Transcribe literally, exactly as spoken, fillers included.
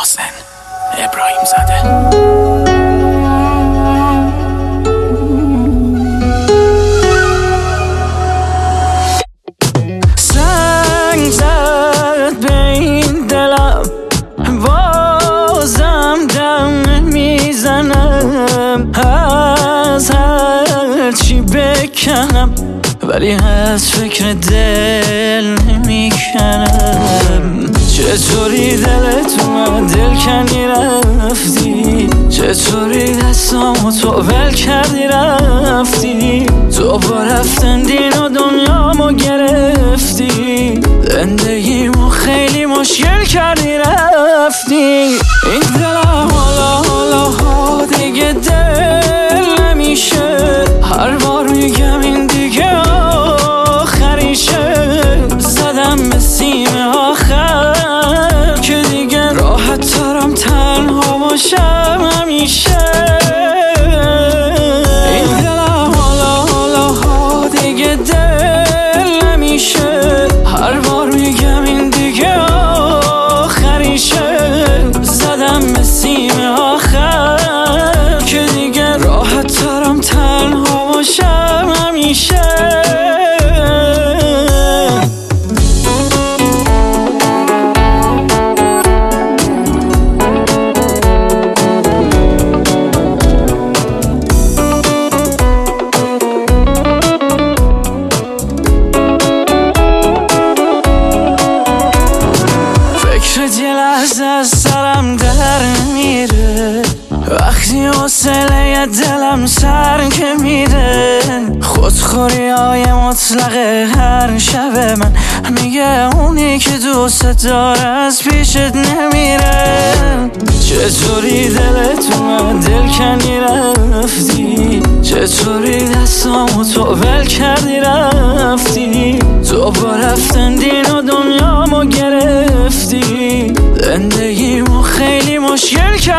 محسن ابراهیم زاده. سنگ زد به این دلم، بازم دم میزنم. از هر چی بکنم ولی از فکر دل نمیکنم. چطوری دلت اومد دل کنی رفتی، چطوری دستامو تو ول کردی رفتی. تو با رفتن دین و دنیامو گرفتی، زندگیمو خیلی مشکل کردی رفتی. این دلم حالا حالا ها دیگه دل نمیشه، هر بار میگم این دیگه آخریشه. زدم به سیم آخر که دیگه راحت ترم تنها باشم همیشه. این دلم حالا حالا ها دیگه دل نمیشه، هر بار میگم این دیگه آخریشه. زدم به سیم آخر که دیگه راحت ترم تنها باشم همیشه. یه لحظه از سرم در میره، وقتی حوصله دلم سر که میره. خودخوری های مطلق هر شب من میگه اونی که دوست داره از پیشت نمیره. چطوری دلت اومد دل کنی رفتی، چطوری دستامو تو ول کردی رفتی. تو با رفتن دین و دنیامو گرفتی، زندگیمو خیلی مشکل کردی.